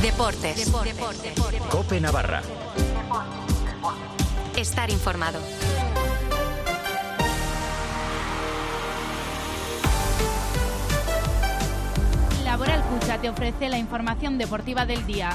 Deportes. COPE Navarra. Estar informado. Laboral Cucha te ofrece la información deportiva del día.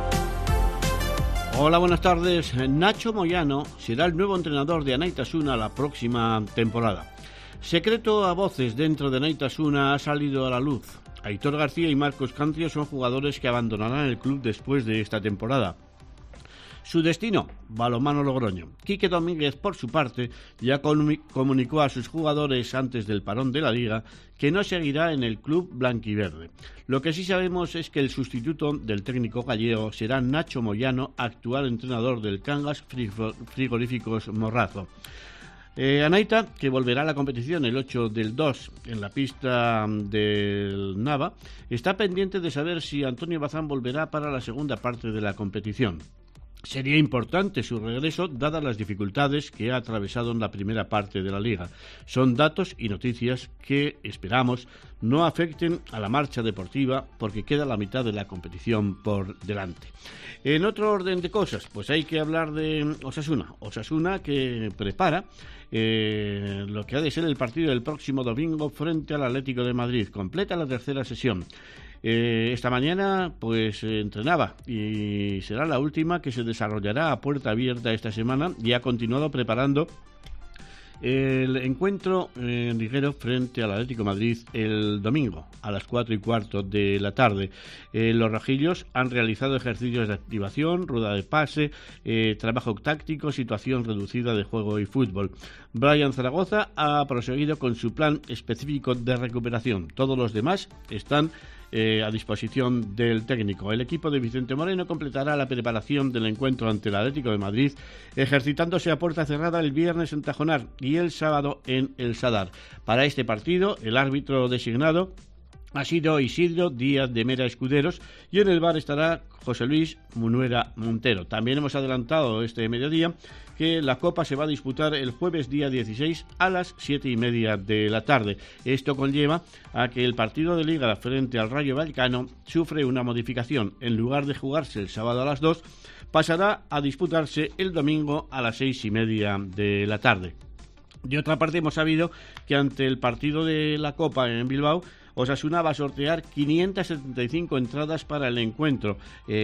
Hola, buenas tardes. Nacho Moyano será el nuevo entrenador de Anaitasuna la próxima temporada. Secreto a voces dentro de Anaitasuna ha salido a la luz. Aitor García y Marcos Cantrio son jugadores que abandonarán el club después de esta temporada. Su destino, Balonmano Logroño. Quique Domínguez, por su parte, ya comunicó a sus jugadores antes del parón de la Liga que no seguirá en el club blanquiverde. Lo que sí sabemos es que el sustituto del técnico gallego será Nacho Moyano, actual entrenador del Cangas Frigoríficos Morrazo. Anaita, que volverá a la competición el 8 del 2 en la pista del Nava, está pendiente de saber si Antonio Bazán volverá para la segunda parte de la competición. Sería importante su regreso, dadas las dificultades que ha atravesado en la primera parte de la Liga. Son datos y noticias que esperamos no afecten a la marcha deportiva porque queda la mitad de la competición por delante. En otro orden de cosas, pues hay que hablar de Osasuna. Osasuna que prepara lo que ha de ser el partido del próximo domingo frente al Atlético de Madrid. Completa la tercera sesión. Esta mañana pues entrenaba y será la última que se desarrollará a puerta abierta esta semana y ha continuado preparando el encuentro liguero frente al Atlético de Madrid el domingo a las 4:15 de la tarde. Los rojillos han realizado ejercicios de activación, rueda de pase, trabajo táctico, situación reducida de juego y fútbol. Brian Zaragoza ha proseguido con su plan específico de recuperación. Todos los demás están a disposición del técnico. El equipo de Vicente Moreno completará la preparación del encuentro ante el Atlético de Madrid, ejercitándose a puerta cerrada el viernes en Tajonar y el sábado en El Sadar. Para este partido, el árbitro designado ha sido Isidro Díaz de Mera Escuderos y en el bar estará José Luis Munuera Montero. También hemos adelantado este mediodía que la Copa se va a disputar el jueves día 16 a las 7:30 de la tarde. Esto conlleva a que el partido de Liga frente al Rayo Vallecano sufre una modificación. En lugar de jugarse el sábado a las 2, pasará a disputarse el domingo a las 6:30 de la tarde. De otra parte, hemos sabido que ante el partido de la Copa en Bilbao, Osasuna va a sortear 575 entradas para el encuentro.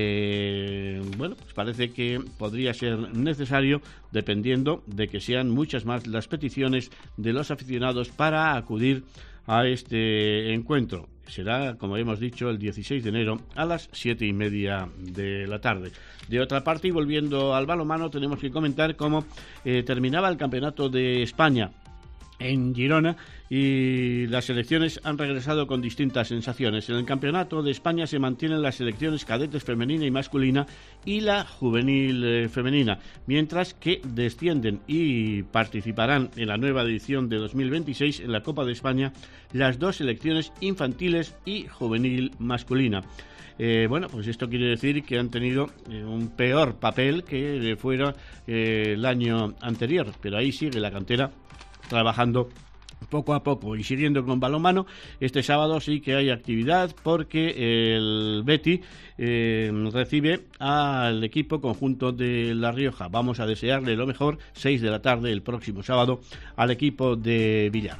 Pues parece que podría ser necesario, dependiendo de que sean muchas más las peticiones de los aficionados para acudir a este encuentro. Será, como hemos dicho, el 16 de enero a las 7:30 de la tarde. De otra parte, y volviendo al balonmano, tenemos que comentar cómo terminaba el Campeonato de España en Girona y las selecciones han regresado con distintas sensaciones. En el Campeonato de España se mantienen las selecciones cadetes femenina y masculina y la juvenil femenina, mientras que descienden y participarán en la nueva edición de 2026 en la Copa de España las dos selecciones infantiles y juvenil masculina. Pues esto quiere decir que han tenido un peor papel que fuera el año anterior, pero ahí sigue la cantera trabajando poco a poco. Y siguiendo con balonmano, este sábado sí que hay actividad porque el Betis recibe al equipo conjunto de La Rioja. Vamos a desearle lo mejor, 6 de la tarde el próximo sábado, al equipo de Villar.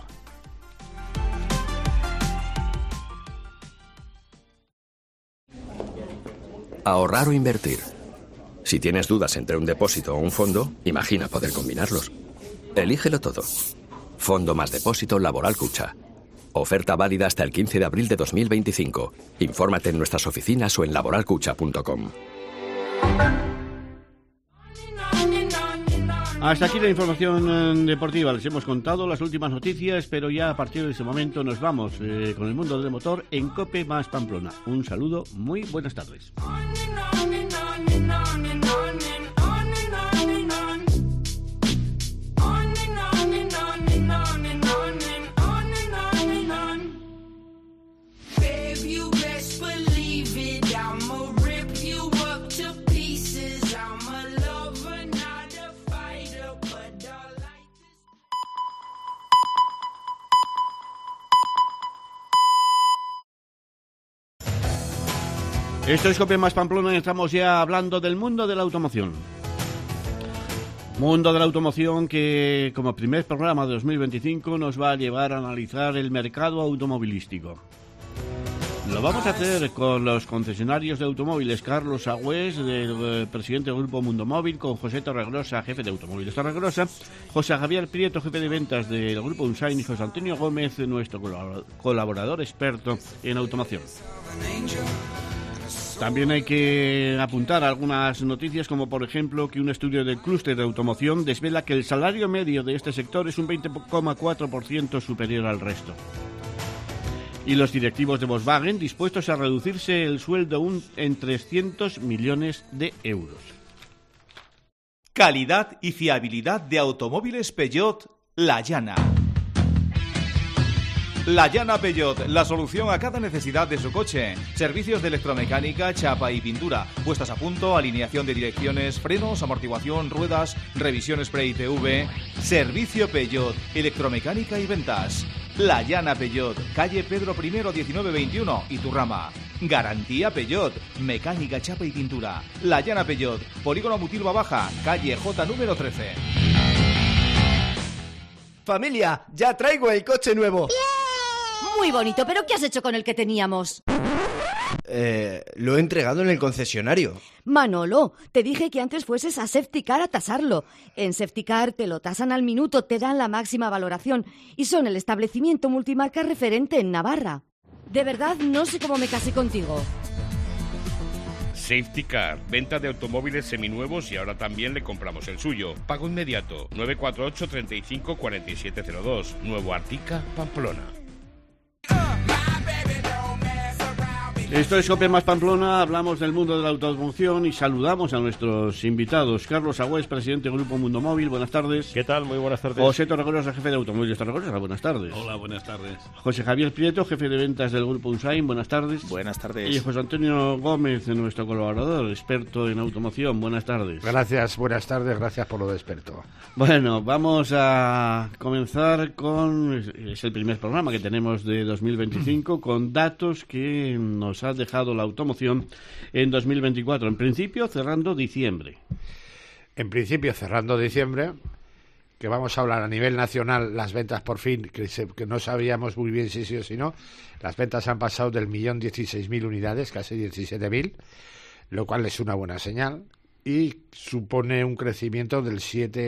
Ahorrar o invertir. Si tienes dudas entre un depósito o un fondo, imagina poder combinarlos. Elígelo todo. Fondo más depósito Laboral Cucha. Oferta válida hasta el 15 de abril de 2025. Infórmate en nuestras oficinas o en laboralcucha.com. Hasta aquí la información deportiva. Les hemos contado las últimas noticias, pero ya a partir de ese momento nos vamos con el mundo del motor en COPE más Pamplona. Un saludo, muy buenas tardes. Esto es Cope Más Pamplona y estamos ya hablando del mundo de la automoción. Mundo de la automoción que, como primer programa de 2025, nos va a llevar a analizar el mercado automovilístico. Lo vamos a hacer con los concesionarios de automóviles, Carlos Agüés, del presidente del Grupo Mundo Móvil, con José Torregrosa, jefe de Automóviles Torregrosa, José Javier Prieto, jefe de ventas del Grupo Unsain, y José Antonio Gómez, nuestro colaborador experto en automoción. También hay que apuntar algunas noticias, como por ejemplo que un estudio del clúster de automoción desvela que el salario medio de este sector es un 20,4% superior al resto. Y los directivos de Volkswagen dispuestos a reducirse el sueldo en 300 millones de euros. Calidad y fiabilidad de automóviles Peugeot La Llana. La Llana Peugeot, la solución a cada necesidad de su coche. Servicios de electromecánica, chapa y pintura, puestas a punto, alineación de direcciones, frenos, amortiguación, ruedas, revisión spray ITV. Servicio Peugeot, electromecánica y ventas. La Llana Peugeot, calle Pedro I 1921, Iturrama. Garantía Peugeot, mecánica, chapa y pintura. La Llana Peugeot, Polígono Mutilva Baja, calle J número 13. Familia, ya traigo el coche nuevo. Muy bonito, pero ¿qué has hecho con el que teníamos? Lo he entregado en el concesionario. Manolo, te dije que antes fueses a Safetycar a tasarlo. En Safetycar te lo tasan al minuto, te dan la máxima valoración y son el establecimiento multimarca referente en Navarra. De verdad, no sé cómo me casé contigo. Safetycar, venta de automóviles seminuevos y ahora también le compramos el suyo. Pago inmediato, 948 35 4702, Nuevo Artica, Pamplona. Esto es Cope Más Pamplona, hablamos del mundo de la automoción y saludamos a nuestros invitados. Carlos Agüés, presidente del Grupo Mundo Móvil, buenas tardes. ¿Qué tal? Muy buenas tardes. José Torregrosa, jefe de Automóviles Torregrosa, buenas tardes. Hola, buenas tardes. José Javier Prieto, jefe de ventas del Grupo Unsain, buenas tardes. Buenas tardes. Y José Antonio Gómez, nuestro colaborador, experto en automoción, buenas tardes. Gracias, buenas tardes, gracias por lo de experto. Bueno, vamos a comenzar es el primer programa que tenemos de 2025, con datos que nos ha dejado la automoción en 2024, en principio cerrando diciembre. En principio cerrando diciembre, que vamos a hablar a nivel nacional, las ventas por fin, que no sabíamos muy bien si sí o si no, las ventas han pasado del 1.016.000 unidades, casi 17.000, lo cual es una buena señal, y supone un crecimiento del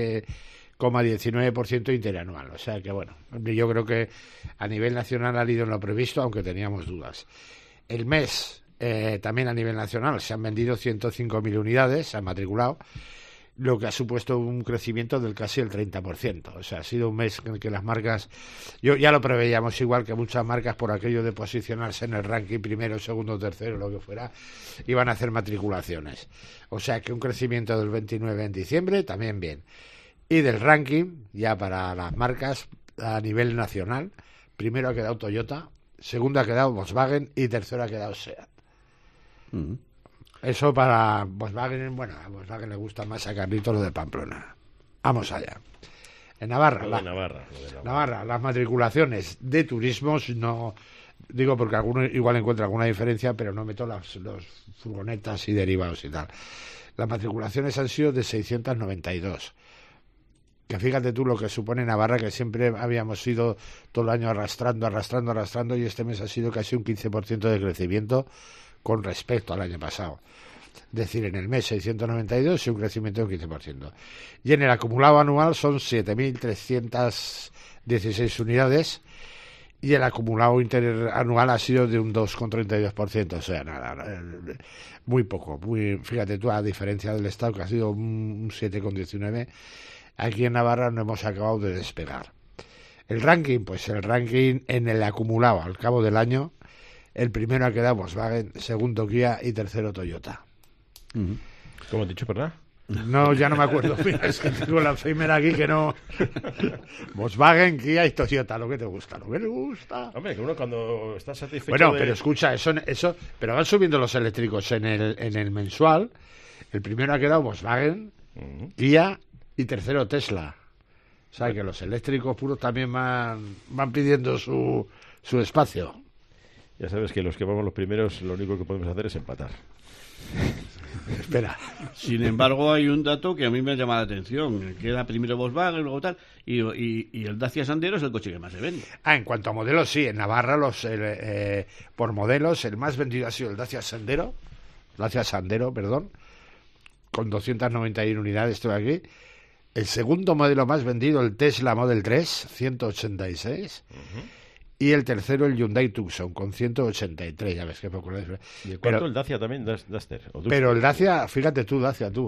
7,19% interanual. O sea que bueno, yo creo que a nivel nacional ha ido en lo previsto, aunque teníamos dudas. El mes, también a nivel nacional, se han vendido 105.000 unidades, se han matriculado, lo que ha supuesto un crecimiento del casi el 30%. O sea, ha sido un mes en el que las marcas, ya lo preveíamos igual, que muchas marcas, por aquello de posicionarse en el ranking primero, segundo, tercero, lo que fuera, iban a hacer matriculaciones. O sea, que un crecimiento del 29 en diciembre, también bien. Y del ranking, ya para las marcas a nivel nacional, primero ha quedado Toyota, segundo ha quedado Volkswagen y tercero ha quedado SEAT. Eso para Volkswagen, bueno, a Volkswagen le gusta más a Carlitos lo de Pamplona. Vamos allá. En Navarra, Navarra, las matriculaciones de turismos, no digo porque alguno igual encuentra alguna diferencia, pero no meto los furgonetas y derivados y tal. Las matriculaciones han sido de 692. Que fíjate tú lo que supone Navarra, que siempre habíamos ido todo el año arrastrando, y este mes ha sido casi un 15% de crecimiento con respecto al año pasado. Es decir, en el mes 692 y un crecimiento del 15%. Y en el acumulado anual son 7.316 unidades y el acumulado interanual ha sido de un 2,32%. O sea, nada, muy poco. Fíjate tú, a diferencia del Estado, que ha sido un 7,19%, aquí en Navarra no hemos acabado de despegar. El ranking, pues el ranking en el acumulado al cabo del año, el primero ha quedado Volkswagen, segundo Kia y tercero Toyota. ¿Cómo has dicho, verdad? No, ya no me acuerdo. Mira, es que tengo la Alzheimer aquí que no. Volkswagen, Kia y Toyota, lo que te gusta, Hombre, que uno cuando está satisfecho. Bueno, pero escucha, eso, pero van subiendo los eléctricos en el mensual. El primero ha quedado Volkswagen, Kia y tercero Tesla. O sea, que los eléctricos puros también van pidiendo su espacio. Ya sabes que los que vamos los primeros, lo único que podemos hacer es empatar. Espera. Sin embargo, hay un dato que a mí me llama la atención. Queda primero Volkswagen, luego tal, y el Dacia Sandero es el coche que más se vende. En cuanto a modelos, sí. En Navarra, por modelos, el más vendido ha sido el Dacia Sandero, con 291 unidades, estoy aquí. El segundo modelo más vendido, el Tesla Model 3, 186. Y el tercero, el Hyundai Tucson, con 183. Ya ves que poco. ¿Y el cuarto, el Dacia también, Duster? Pero el Dacia, fíjate tú,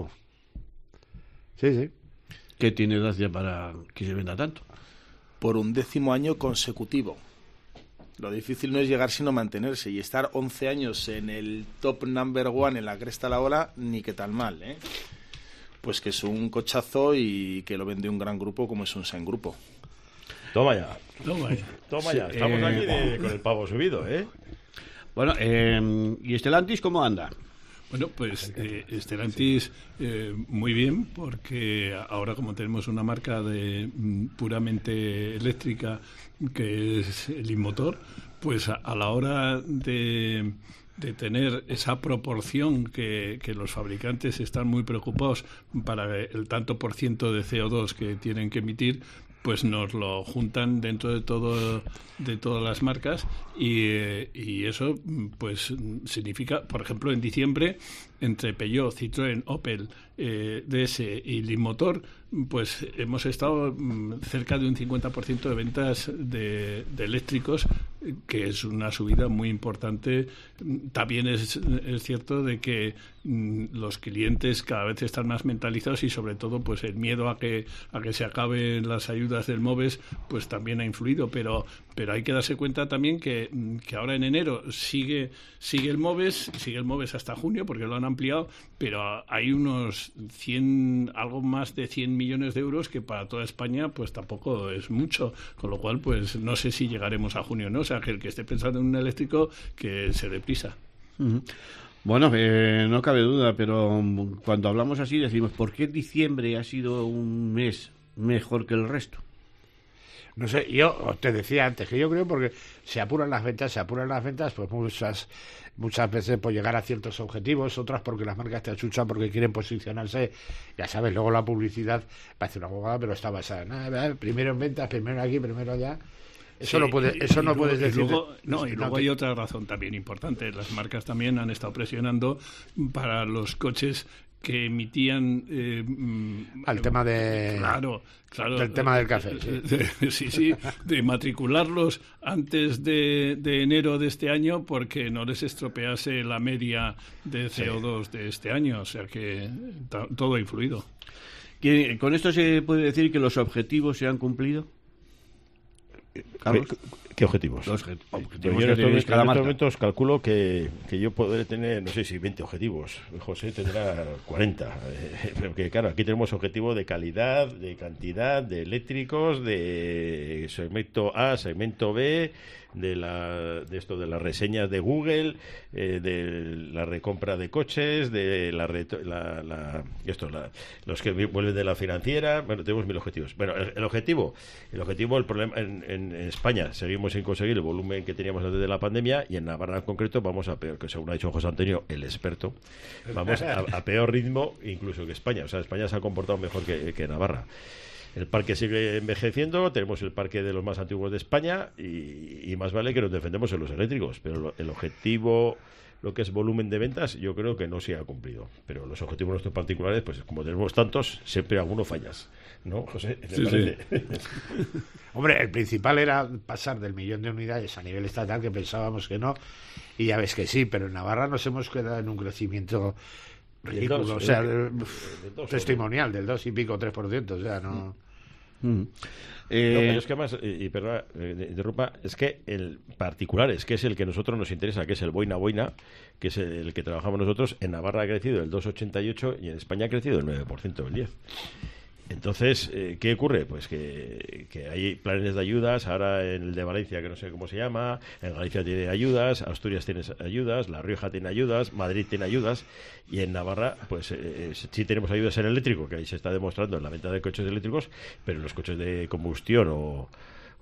Sí. ¿Qué tiene Dacia para que se venda tanto? Por 11º año consecutivo. Lo difícil no es llegar sino mantenerse, y estar 11 años en el top number one, en la cresta de la ola, ni que tan mal, ¿eh? Pues que es un cochazo y que lo vende un gran grupo como es un Sein Grupo. Toma ya. Sí, Estamos aquí con el pavo subido, ¿eh? Bueno, ¿y Stellantis cómo anda? Bueno, pues Stellantis muy bien, porque ahora como tenemos una marca puramente eléctrica que es el Inmotor, pues a la hora de tener esa proporción que los fabricantes están muy preocupados para el tanto por ciento de CO2 que tienen que emitir, pues nos lo juntan dentro de todas las marcas y eso pues significa, por ejemplo, en diciembre entre Peugeot, Citroën, Opel, DS y Leapmotor, pues hemos estado cerca de un 50% de ventas de eléctricos, que es una subida muy importante. También es cierto de que los clientes cada vez están más mentalizados y sobre todo pues el miedo a que se acaben las ayudas del MOVES pues también ha influido, pero hay que darse cuenta también que ahora en enero sigue el MOVES hasta junio, porque lo han ampliado, pero hay unos algo más de 100 millones de euros, que para toda España pues tampoco es mucho, con lo cual pues no sé si llegaremos a junio, ¿no? O sea, que el que esté pensando en un eléctrico que se dé prisa. Bueno, no cabe duda, pero cuando hablamos así decimos, ¿por qué diciembre ha sido un mes mejor que el resto? No sé, yo te decía antes que yo creo porque se apuran las ventas, pues muchas veces por llegar a ciertos objetivos, otras porque las marcas te achuchan porque quieren posicionarse, ya sabes, luego la publicidad parece una bobada, pero está basada en nada, primero en ventas, primero aquí, primero allá. Eso no puedes decir. Y luego hay otra razón también importante. Las marcas también han estado presionando para los coches que emitían al tema de claro del tema del café, sí, de matricularlos antes de enero de este año, porque no les estropease la media de CO2 de este año, o sea que todo ha influido. ¿Con esto se puede decir que los objetivos se han cumplido? ¿Qué objetivos? Los objetivos yo en estos momentos calculo que yo podré tener, no sé si 20 objetivos. José tendrá 40. Porque claro, aquí tenemos objetivo de calidad, de cantidad, de eléctricos, de segmento A, segmento B, de las reseñas de Google, de la recompra de coches, de los que vuelven de la financiera. Bueno, tenemos 1000 objetivos. Bueno, el objetivo, el problema en España seguimos sin conseguir el volumen que teníamos antes de la pandemia, y en Navarra en concreto vamos a peor, que según ha dicho José Antonio, el experto, vamos a peor ritmo incluso que España. O sea, España se ha comportado mejor que Navarra. El parque sigue envejeciendo, tenemos el parque de los más antiguos de España y más vale que nos defendemos en los eléctricos, pero el objetivo, lo que es volumen de ventas, yo creo que no se ha cumplido. Pero los objetivos nuestros particulares, pues como tenemos tantos, siempre alguno fallas, ¿no, José? Sí. Hombre, el principal era pasar del 1.000.000 de unidades a nivel estatal, que pensábamos que no, y ya ves que sí, pero en Navarra nos hemos quedado en un crecimiento ridículo, testimonial del 2 y pico, 3%, o sea, no... pero es que además, y perdona, interrumpa, es que el particular que es el que a nosotros nos interesa, que es el Boina, que es el que trabajamos nosotros, en Navarra ha crecido el 2,88 y en España ha crecido el 9%, el 10%. Entonces, ¿qué ocurre? Pues que hay planes de ayudas, ahora en el de Valencia, que no sé cómo se llama, en Galicia tiene ayudas, Asturias tiene ayudas, La Rioja tiene ayudas, Madrid tiene ayudas, y en Navarra, pues sí tenemos ayudas en eléctrico, que ahí se está demostrando en la venta de coches eléctricos, pero en los coches de combustión o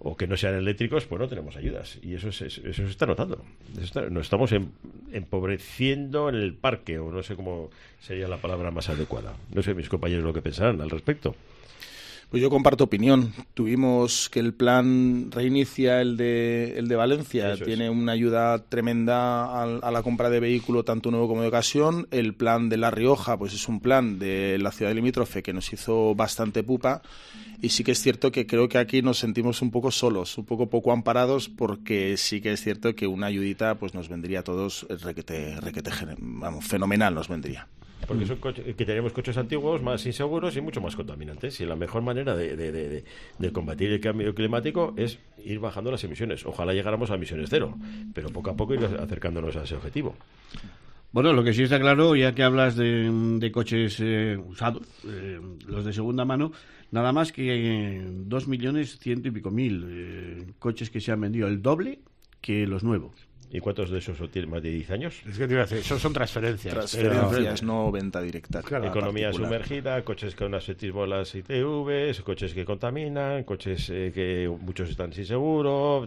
o que no sean eléctricos, pues no tenemos ayudas. Y eso se está notando. Nos estamos empobreciendo en el parque, o no sé cómo sería la palabra más adecuada. No sé mis compañeros lo que pensarán al respecto. Pues yo comparto opinión. Tuvimos que el plan Reinicia, el de Valencia, tiene una ayuda tremenda a la compra de vehículo, tanto nuevo como de ocasión. El plan de La Rioja, pues es un plan de la ciudad limítrofe que nos hizo bastante pupa. Y sí que es cierto que creo que aquí nos sentimos un poco solos, un poco amparados, porque sí que es cierto que una ayudita pues nos vendría a todos fenomenal nos vendría. Porque son que tenemos coches antiguos, más inseguros y mucho más contaminantes. Y la mejor manera de combatir el cambio climático es ir bajando las emisiones. Ojalá llegáramos a emisiones cero, pero poco a poco ir acercándonos a ese objetivo. Bueno, lo que sí está claro, ya que hablas de coches usados, los de segunda mano, nada más que 2.100.000 y pico coches que se han vendido, el doble que los nuevos. ¿Y cuántos de esos tienen más de 10 años? Es que te iba a decir, esos son transferencias. Transferencias, no venta directa. Claro, economía sumergida, coches con asfaltismolas ITVs, coches que contaminan, coches que muchos están sin seguro,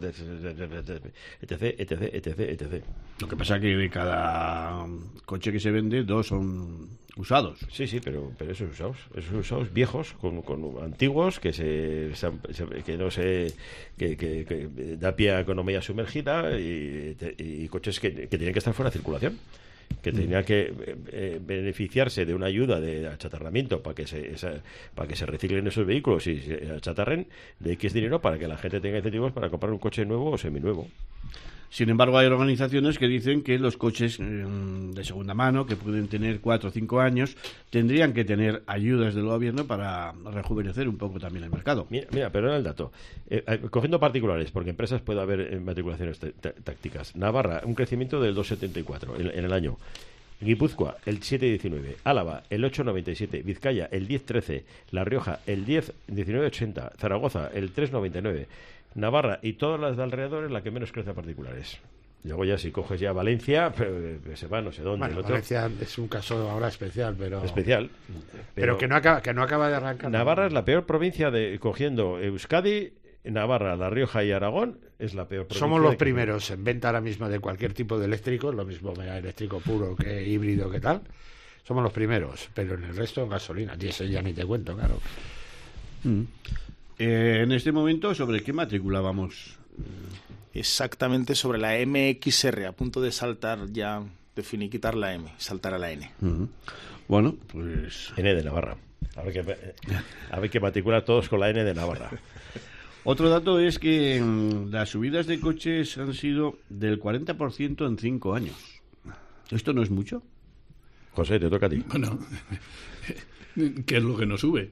etc. Lo que pasa es que de cada coche que se vende, 2 son usados. Sí, pero esos usados viejos, con antiguos, que da pie a economía sumergida y coches que tienen que estar fuera de circulación, que tenían que beneficiarse de una ayuda de achatarramiento para que se reciclen esos vehículos y se achatarren de X dinero para que la gente tenga incentivos para comprar un coche nuevo o seminuevo. Sin embargo, hay organizaciones que dicen que los coches de segunda mano, que pueden tener 4 o 5 años, tendrían que tener ayudas del gobierno para rejuvenecer un poco también el mercado. Mira, perdona el dato. Cogiendo particulares, porque empresas puede haber matriculaciones tácticas. Navarra, un crecimiento del 2,74 en el año. Guipúzcoa, el 7,19. Álava, el 8,97. Vizcaya, el 10,13. La Rioja, el 19,80. Zaragoza, el 3,99. Navarra y todas las de alrededor es la que menos crece a particulares. Luego ya si coges ya Valencia, se va no sé dónde. Bueno, Valencia es un caso ahora especial, pero que no acaba de arrancar. Navarra es la peor provincia cogiendo Euskadi, Navarra, La Rioja y Aragón es la peor provincia. Somos los primeros en venta ahora mismo de cualquier tipo de eléctrico, lo mismo eléctrico puro que híbrido que tal. Somos los primeros, pero en el resto en gasolina. Y eso ya ni te cuento, claro. En este momento, ¿sobre qué matrícula vamos? Exactamente sobre la MXR, a punto de saltar ya, de finiquitar la M, saltar a la N. Bueno, pues... N de Navarra. Habrá que matricular todos con la N de Navarra. Otro dato es que las subidas de coches han sido del 40% en 5 años. ¿Esto no es mucho? José, te toca a ti. Bueno... ¿Qué es lo que no sube?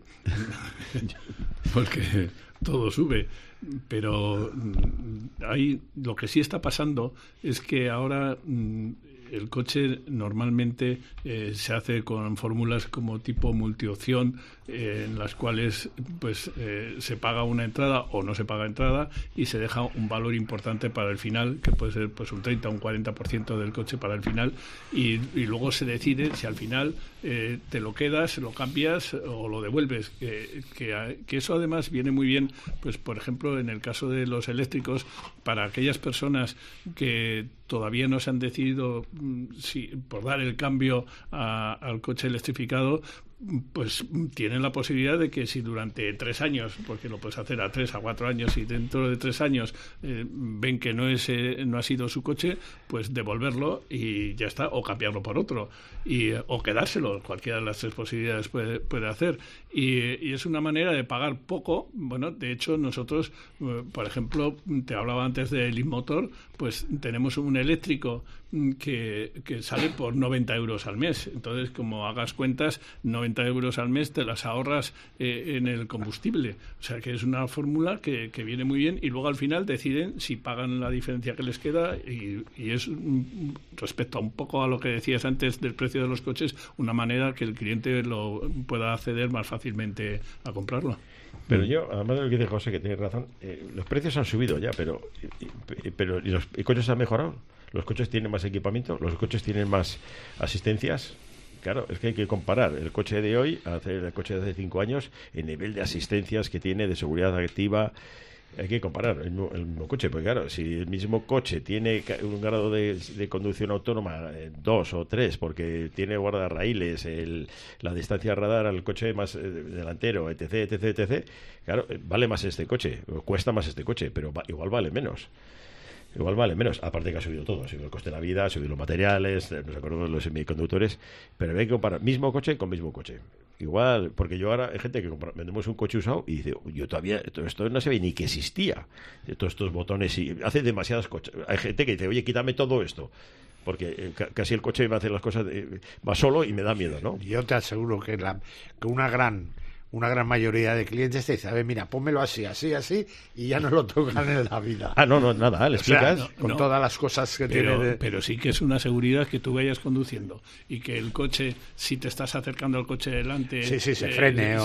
Porque todo sube. Pero lo que sí está pasando es que ahora el coche normalmente se hace con fórmulas como tipo multiopción, en las cuales pues se paga una entrada o no se paga entrada y se deja un valor importante para el final, que puede ser pues un 30 o un 40% del coche para el final, y luego se decide si al final te lo quedas, lo cambias o lo devuelves, que eso además viene muy bien, pues por ejemplo en el caso de los eléctricos, para aquellas personas que todavía no se han decidido por dar el cambio al coche electrificado, pues tienen la posibilidad de que si durante 3 años, porque lo puedes hacer a 3 a 4 años, y dentro de 3 años ven que no ha sido su coche, pues devolverlo y ya está, o cambiarlo por otro, o quedárselo. Cualquiera de las 3 posibilidades puede hacer, y es una manera de pagar poco. Bueno, de hecho nosotros, por ejemplo, te hablaba antes del Leapmotor, pues tenemos un eléctrico que sale por 90 euros al mes. Entonces, como hagas cuentas, 90 euros al mes te las ahorras en el combustible. O sea que es una fórmula que viene muy bien, y luego al final deciden si pagan la diferencia que les queda, y es, respecto a un poco a lo que decías antes del precio de los coches, una manera que el cliente lo pueda acceder más fácilmente a comprarlo. Pero yo, además de lo que dice José, que tiene razón, los precios han subido ya, pero ¿y los coches han mejorado? ¿Los coches tienen más equipamiento? ¿Los coches tienen más asistencias? Claro, es que hay que comparar el coche de hoy al coche de hace 5 años, el nivel de asistencias que tiene, de seguridad activa, hay que comparar el mismo coche, porque claro, si el mismo coche tiene un grado de conducción autónoma 2 o 3, porque tiene guardarraíles, la distancia radar al coche más delantero, etc., claro, vale más este coche, cuesta más este coche, pero igual vale menos. Aparte que ha subido todo, ha subido el coste de la vida, ha subido los materiales, nos acordamos de los semiconductores, pero hay que comparar mismo coche con mismo coche. Igual, porque yo ahora hay gente que vendemos un coche usado y dice, yo todavía, esto no sabía ni que existía, todos estos botones, y hace demasiadas cosas. Hay gente que dice, oye, quítame todo esto, porque casi el coche va a hacer las cosas, va solo y me da miedo, ¿no? Yo te aseguro que una gran mayoría de clientes te dice, a ver, mira, pónmelo así, y ya no lo tocan en la vida. Nada, le explicas. Con todas las cosas que tiene. Pero sí que es una seguridad que tú vayas conduciendo y que el coche, si te estás acercando al coche delante... se frene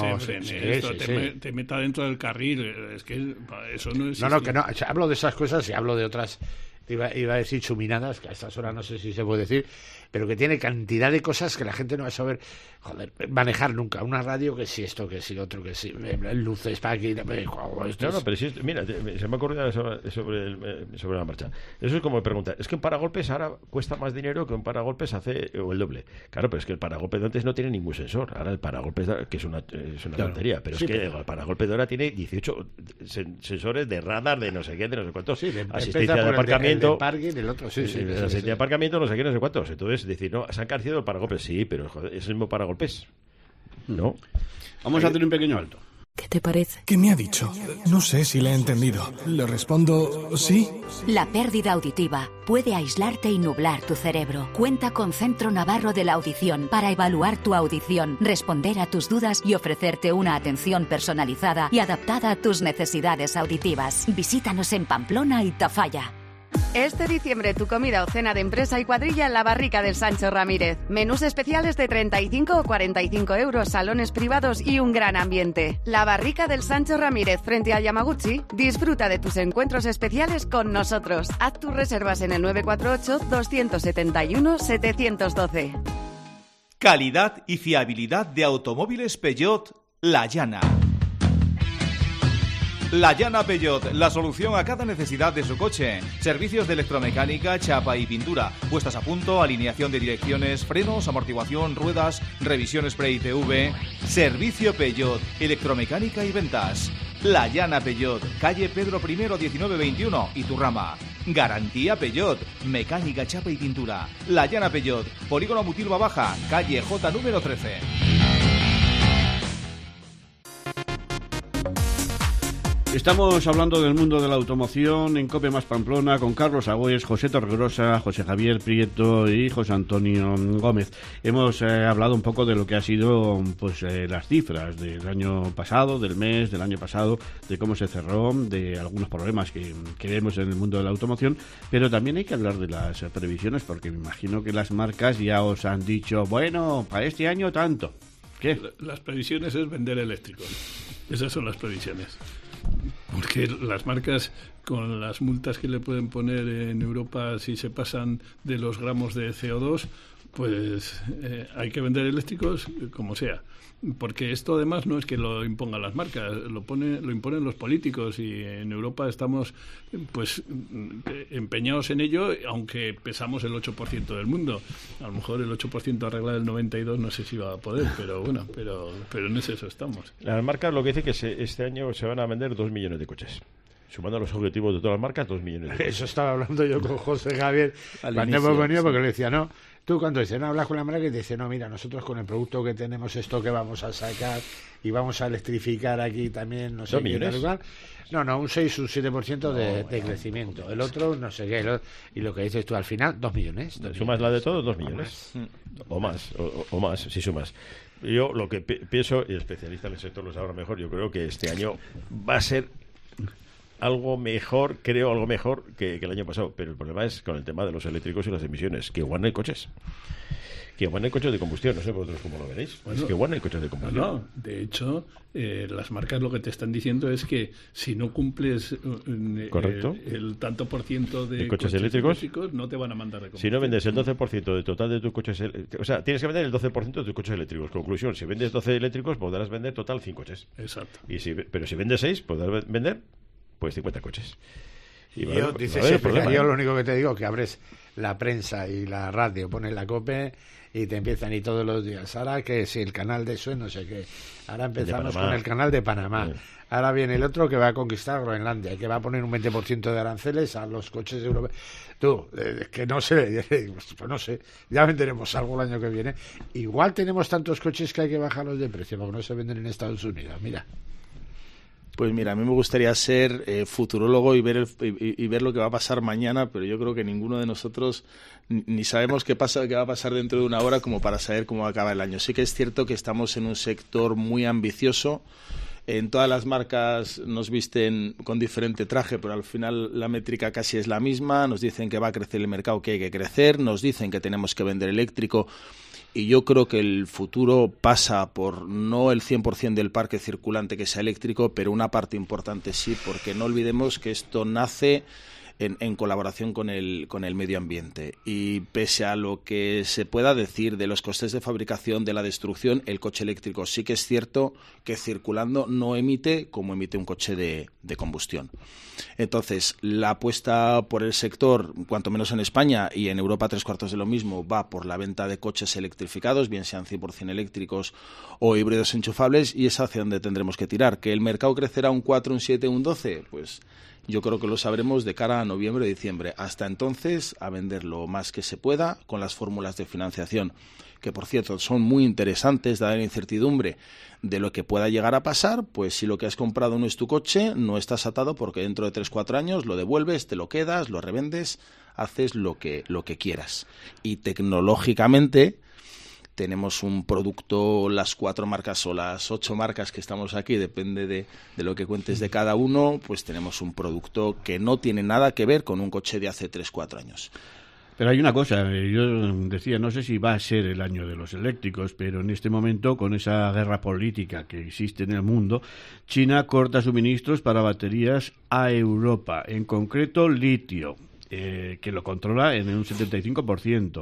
te meta dentro del carril. Es que eso no es... No, que no. Hablo de esas cosas y hablo de otras... Iba a decir chuminadas, que a estas horas no sé si se puede decir, pero que tiene cantidad de cosas que la gente no va a saber manejar nunca. Una radio, que si esto, que si lo otro, que si luces para aquí. Pero si mira, se me ha ocurrido sobre la marcha. Eso es como preguntar, es que un paragolpes ahora cuesta más dinero que un paragolpes hace o el doble. Claro, pero es que el paragolpes de antes no tiene ningún sensor. Ahora el paragolpes, que es una tontería, pero es que el paragolpes de ahora tiene 18 sensores de radar, de no sé qué, de no sé cuántos, asistencia de aparcamiento. El parking, el otro, de aparcamiento, no sé qué, no sé cuántos. Entonces, decir, no, se han carecido el paragolpes, sí, pero joder, es el mismo paragolpes, ¿no? Vamos a hacer un pequeño alto. ¿Qué te parece? ¿Qué me ha dicho? No sé si le he entendido. Le respondo sí. La pérdida auditiva puede aislarte y nublar tu cerebro. Cuenta con Centro Navarro de la Audición para evaluar tu audición, responder a tus dudas y ofrecerte una atención personalizada y adaptada a tus necesidades auditivas. Visítanos en Pamplona y Tafalla. Este diciembre tu comida o cena de empresa y cuadrilla en la barrica del Sancho Ramírez. Menús especiales de 35 o 45 euros, salones privados y un gran ambiente. La barrica del Sancho Ramírez frente a Yamaguchi. Disfruta de tus encuentros especiales con nosotros. Haz tus reservas en el 948-271-712. Calidad y fiabilidad de automóviles Peugeot La Llana. La Llana Peugeot, la solución a cada necesidad de su coche. Servicios de electromecánica, chapa y pintura. Puestas a punto, alineación de direcciones, frenos, amortiguación, ruedas, revisión Spray ITV. Servicio Peugeot, electromecánica y ventas. La Llana Peugeot, calle Pedro I 1921, Iturrama. Garantía Peugeot, mecánica, chapa y pintura. La Llana Peugeot, Polígono Mutilva Baja, calle J número 13. Estamos hablando del mundo de la automoción en COPE más Pamplona con Carlos Agües, José Torregrosa, José Javier Prieto y José Antonio Gómez. Hemos hablado un poco de lo que ha sido las cifras del año pasado, del mes del año pasado, de cómo se cerró, de algunos problemas que vemos en el mundo de la automoción, pero también hay que hablar de las previsiones, porque me imagino que las marcas ya os han dicho, bueno, para este año tanto. ¿Qué? Las previsiones es vender eléctricos. Esas son las previsiones. Porque las marcas, con las multas que le pueden poner en Europa si se pasan de los gramos de CO2, pues hay que vender eléctricos como sea. Porque esto además no es que lo impongan las marcas, lo imponen los políticos, y en Europa estamos pues empeñados en ello, aunque pesamos el 8% del mundo. A lo mejor el 8% arregla el 92%, no sé si va a poder, pero bueno, pero en eso estamos. Las marcas lo que dice que este año se van a vender 2 millones de coches. Sumando los objetivos de todas las marcas, 2 millones de coches. Eso estaba hablando yo con José Javier cuando hemos venido, porque le decía, no, tú cuando dices, no, hablas con la marca y te dice, no, mira, nosotros con el producto que tenemos, esto que vamos a sacar y vamos a electrificar aquí también, no sé qué, tal igual. No, un 6, un 7% de crecimiento. El otro, no sé qué. Y lo que dices tú, al final, 2 millones. ¿Sumas la de todo? 2 millones. O más, si sumas. Yo lo que pienso, y especialista en el sector lo sabrá mejor, yo creo que este año va a ser algo mejor que el año pasado, pero el problema es con el tema de los eléctricos y las emisiones, que igual no hay coches. Que igual no hay coches de combustión, no sé vosotros cómo lo veréis. Bueno, es que igual no hay coches de combustión. No, de hecho, las marcas lo que te están diciendo es que si no cumples el tanto por ciento de coches eléctricos, no te van a mandar de combustión. Si no vendes el 12% del total de tus coches, o sea, tienes que vender el 12% de tus coches eléctricos. Conclusión, si vendes 12 eléctricos, podrás vender total 5 coches. Exacto. Pero si vendes 6, podrás vender pues 50 coches. Y yo, yo lo único que te digo es que abres la prensa y la radio, pones la COPE y te empiezan y todos los días. Ahora que si el canal de Suez, no sé qué. Ahora empezamos con el canal de Panamá. Sí. Ahora viene el otro que va a conquistar Groenlandia y que va a poner un 20% de aranceles a los coches europeos. Tú, que no sé, pues no sé, ya venderemos algo el año que viene. Igual tenemos tantos coches que hay que bajarlos de precio porque no se venden en Estados Unidos. Mira. Pues mira, a mí me gustaría ser futurólogo y ver lo que va a pasar mañana, pero yo creo que ninguno de nosotros ni sabemos qué va a pasar dentro de una hora como para saber cómo acaba el año. Sí que es cierto que estamos en un sector muy ambicioso. En todas las marcas nos visten con diferente traje, pero al final la métrica casi es la misma. Nos dicen que va a crecer el mercado, que hay que crecer. Nos dicen que tenemos que vender eléctrico. Y yo creo que el futuro pasa por no el 100% del parque circulante que sea eléctrico, pero una parte importante sí, porque no olvidemos que esto nace en colaboración con el medio ambiente. Y pese a lo que se pueda decir de los costes de fabricación, de la destrucción, el coche eléctrico sí que es cierto que circulando no emite como emite un coche de combustión. Entonces, la apuesta por el sector, cuanto menos en España y en Europa 3/4 de lo mismo, va por la venta de coches electrificados, bien sean 100% eléctricos o híbridos enchufables, y es hacia donde tendremos que tirar. ¿Que el mercado crecerá un 4, un 7, un 12? Pues yo creo que lo sabremos de cara a noviembre o diciembre. Hasta entonces, a vender lo más que se pueda con las fórmulas de financiación, que por cierto son muy interesantes, dada la incertidumbre de lo que pueda llegar a pasar. Pues si lo que has comprado no es tu coche, no estás atado, porque dentro de 3-4 años lo devuelves, te lo quedas, lo revendes, haces lo que quieras. Y tecnológicamente tenemos un producto, las 4 marcas o las 8 marcas que estamos aquí, depende de lo que cuentes de cada uno, pues tenemos un producto que no tiene nada que ver con un coche de hace 3-4 años. Pero hay una cosa, yo decía, no sé si va a ser el año de los eléctricos, pero en este momento, con esa guerra política que existe en el mundo, China corta suministros para baterías a Europa, en concreto litio. Que lo controla en un 75%.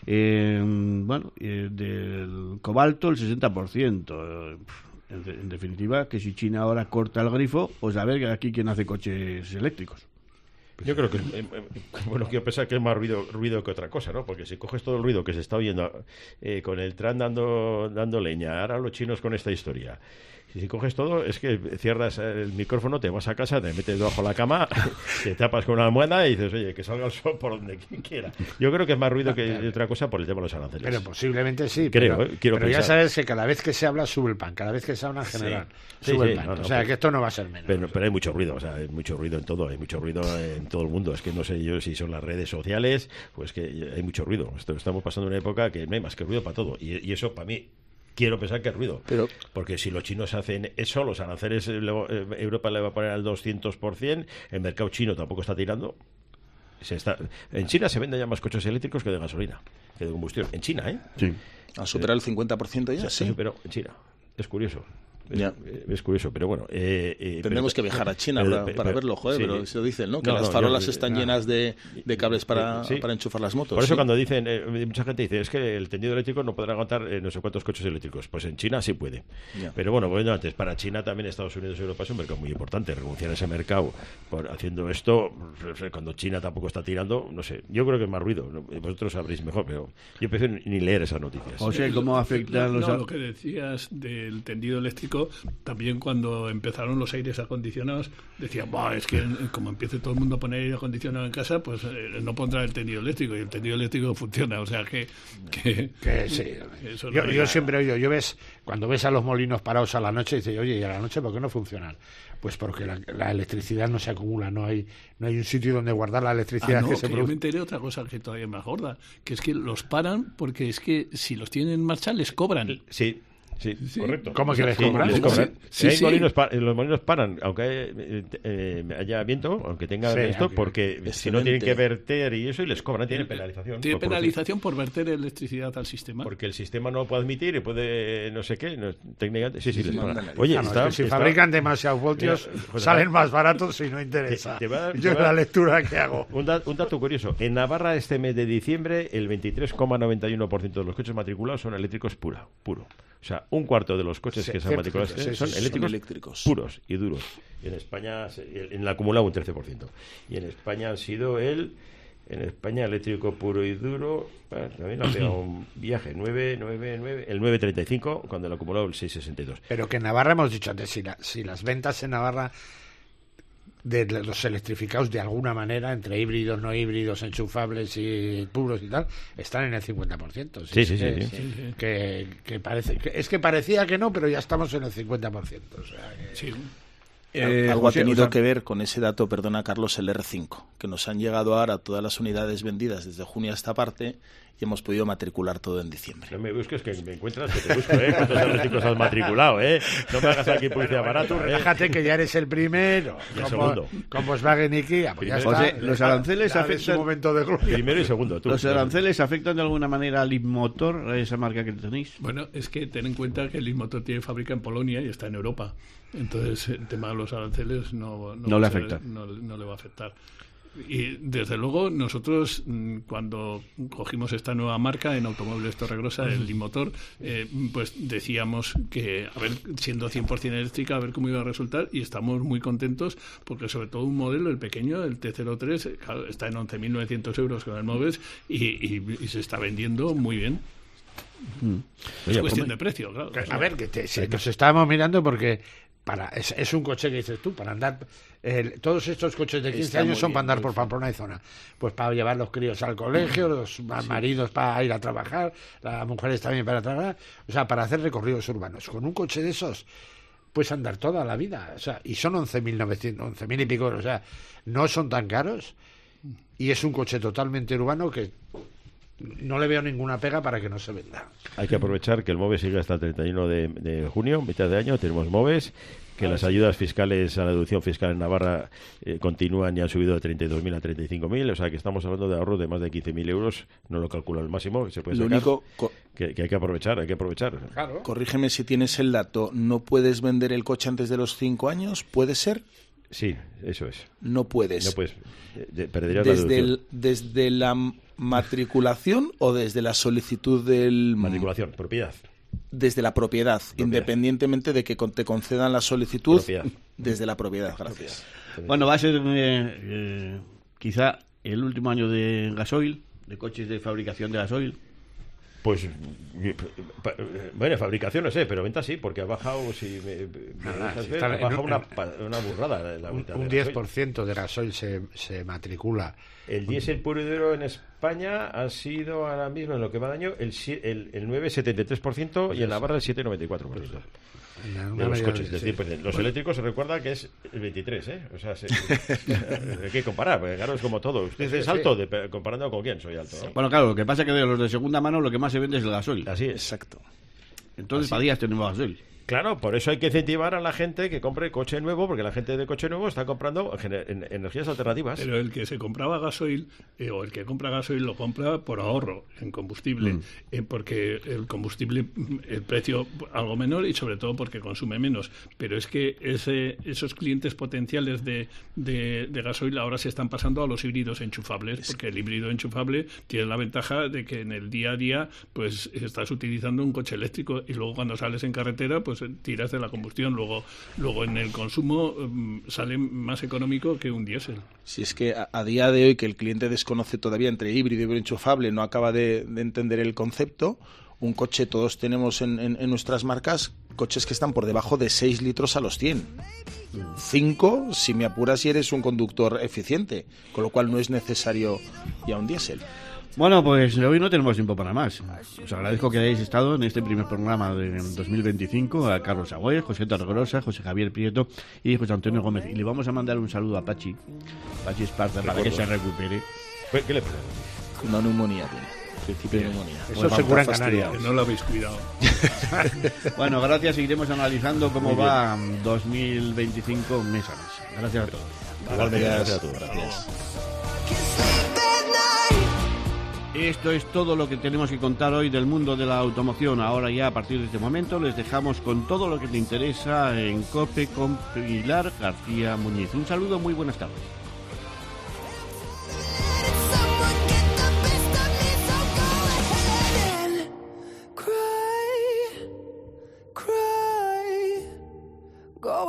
Del cobalto el 60%. En definitiva, que si China ahora corta el grifo, pues a ver aquí quién hace coches eléctricos. Yo creo que, quiero pensar que es más ruido que otra cosa, ¿no? Porque si coges todo el ruido que se está oyendo con el Trump dando leña, ahora los chinos con esta historia. Si coges todo, es que cierras el micrófono, te vas a casa, te metes debajo de la cama, te tapas con una almohada y dices, oye, que salga el sol por donde quiera. Yo creo que es más ruido que otra cosa por el tema de los aranceles. Pero posiblemente sí. Creo, pero ya sabes que cada vez que se habla sube el pan, cada vez que se habla en general sube el pan. O sea, que esto no va a ser menos. Pero hay mucho ruido, o sea, hay mucho ruido en todo, hay mucho ruido en todo el mundo. Es que no sé yo si son las redes sociales, pues que hay mucho ruido. Estamos pasando una época que no hay más que ruido para todo. Y eso, para mí, quiero pensar que es ruido, porque si los chinos hacen eso, los aranceles Europa le va a poner al 200%, el mercado chino tampoco está tirando. En China se venden ya más coches eléctricos que de gasolina, que de combustión. En China, ¿eh? Sí. ¿Ha superado el 50% ya? Sí, pero en China. Es curioso. Es curioso, pero bueno. Tendremos que viajar a China para verlo, joder, pero eso dicen, ¿no? Que las farolas están llenas de cables para enchufar las motos. Por eso cuando dicen, mucha gente dice, es que el tendido eléctrico no podrá aguantar no sé cuántos coches eléctricos. Pues en China sí puede. Pero bueno, antes, para China también Estados Unidos y Europa es un mercado muy importante. Renunciar a ese mercado haciendo esto, cuando China tampoco está tirando, no sé. Yo creo que es más ruido. Vosotros sabréis mejor, pero yo prefiero ni leer esas noticias. O sea, ¿cómo afecta lo que decías del tendido eléctrico? También cuando empezaron los aires acondicionados decían, es que como empiece todo el mundo a poner aire acondicionado en casa, pues no pondrá el tendido eléctrico, y el tendido eléctrico funciona, o sea que sí. Yo siempre oigo, cuando ves a los molinos parados a la noche, dices, oye, ¿y a la noche por qué no funcionan? Pues porque la electricidad no se acumula, no hay un sitio donde guardar la electricidad que se produce. Yo me enteré de otra cosa que todavía es más gorda, que es que los paran porque es que si los tienen en marcha les cobran. Sí, correcto. ¿Cómo que les cobran? Los molinos paran, aunque haya viento, aunque tengan esto, porque si no tienen que verter y eso, y les cobran, tienen penalización. Tiene penalización por verter electricidad al sistema. Porque el sistema no lo puede admitir y puede no sé qué. Técnicamente, sí, les pagan. Oye, si fabrican demasiados voltios, salen más baratos y no interesa. Yo la lectura que hago. Un dato curioso. En Navarra, este mes de diciembre, el 23,91% de los coches matriculados son eléctricos puro. O O sea, un cuarto de los coches que se han matriculado son eléctricos puros y duros. En España, en el acumulado un 13%. Y en España han sido en España eléctrico puro y duro, también ha pegado un viaje, el 9,35, cuando el acumulado el 6,62. Pero que en Navarra hemos dicho antes, si las ventas en Navarra de los electrificados de alguna manera, entre híbridos, no híbridos, enchufables y puros y tal, están en el 50%. Sí. Que parece, es que parecía que no, pero ya estamos en el 50%. O sea que... Sí. Algo ha tenido que ver con ese dato, perdona Carlos, el R5, que nos han llegado ahora todas las unidades vendidas desde junio a esta parte y hemos podido matricular todo en diciembre. No me busques, que me encuentras, que te busco, ¿Cuántos eléctricos has matriculado, No me hagas aquí publicidad barata. Relájate, que ya eres el primero. El segundo. Con Volkswagen y Kia. Pues ya está. José, los aranceles afectan... momento de gloria. Primero y segundo, tú. ¿Los aranceles afectan de alguna manera al Leapmotor, a esa marca que tenéis? Bueno, es que ten en cuenta que el Leapmotor tiene fábrica en Polonia y está en Europa. Entonces, el tema de los aranceles no le afecta. No le va a afectar. Y desde luego nosotros cuando cogimos esta nueva marca en Automóviles Torregrosa, el Leapmotor, pues decíamos que a ver, siendo 100% eléctrica, a ver cómo iba a resultar, y estamos muy contentos porque sobre todo un modelo, el pequeño, el T03, claro, está en 11.900 euros con el Moves y se está vendiendo muy bien. Es cuestión de precio, claro. A ver, nos estábamos mirando porque es un coche que dices tú, para andar... todos estos coches de 15 años son para andar por Pamplona y zona. Pues para llevar los críos al colegio, los maridos para ir a trabajar, las mujeres también para trabajar, o sea, para hacer recorridos urbanos. Con un coche de esos puedes andar toda la vida, o sea, y son 11.000 y pico, o sea, no son tan caros, y es un coche totalmente urbano que no le veo ninguna pega para que no se venda. Hay que aprovechar que el MOVES sigue hasta el 31 de junio, mitad de año, tenemos MOVES, que las ayudas fiscales a la deducción fiscal en Navarra continúan y han subido de 32.000 a 35.000, o sea que estamos hablando de ahorros de más de 15.000 euros, no lo calculo al máximo, que se puede sacar, que hay que aprovechar, Claro. Corrígeme si tienes el dato, ¿no puedes vender el coche antes de los 5 años? ¿Puede ser? Sí, eso es. No puedes. No puedes. Perderías la deducción. ¿Desde la matriculación o desde la solicitud del... Matriculación, propiedad. Desde la propiedad, independientemente de que te concedan la solicitud, desde la propiedad, gracias. Bueno, va a ser quizá el último año de gasoil, de coches de fabricación de gasoil. Pues, bueno, fabricación no sé, pero venta sí, porque ha bajado, ha bajado una burrada. Un 10% de gasoil se matricula. El diésel puro y duro en España ha sido ahora mismo, en lo que va de año, el 9,73% y en Navarra el 7,94%. De los coches, del 100%. Los eléctricos se recuerda que es el 23%, O sea, hay que comparar, porque claro, es como todo. Usted es alto, comparando con quién soy alto, ¿no? Bueno, claro, lo que pasa es que de los de segunda mano lo que más se vende es el gasoil. Así es. Exacto. Entonces, para días tenemos gasoil. Claro, por eso hay que incentivar a la gente que compre coche nuevo, porque la gente de coche nuevo está comprando energías alternativas. Pero el que se compraba gasoil, o el que compra gasoil, lo compra por ahorro en combustible, porque el combustible, el precio algo menor y sobre todo porque consume menos. Pero es que esos clientes potenciales de gasoil ahora se están pasando a los híbridos enchufables, porque el híbrido enchufable tiene la ventaja de que en el día a día pues estás utilizando un coche eléctrico y luego cuando sales en carretera pues tiras de la combustión, luego en el consumo sale más económico que un diésel. Si es que a día de hoy que el cliente desconoce todavía entre híbrido y enchufable, no acaba de entender el concepto, un coche, todos tenemos en nuestras marcas coches que están por debajo de 6 litros a los 100. 5, si me apuras, si eres un conductor eficiente, con lo cual no es necesario ya un diésel. Bueno, pues hoy no tenemos tiempo para más. Os agradezco que hayáis estado en este primer programa de 2025 a Carlos Agüez, José Torregrosa, José Javier Prieto y José Antonio Gómez. Y le vamos a mandar un saludo a Pachi Esparza, para que se recupere. ¿Qué le pasa? Una neumonía tiene. Principio de neumonía. Eso se cura en Canarias. Que no lo habéis cuidado. Bueno, gracias. Seguiremos analizando cómo va 2025 mes a mes. Gracias a todos. Gracias a todos. Gracias. Esto es todo lo que tenemos que contar hoy del mundo de la automoción. Ahora ya, a partir de este momento, les dejamos con todo lo que te interesa en COPE con Pilar García Muñiz. Un saludo, muy buenas tardes.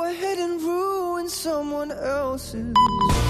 ahead and ruin someone else's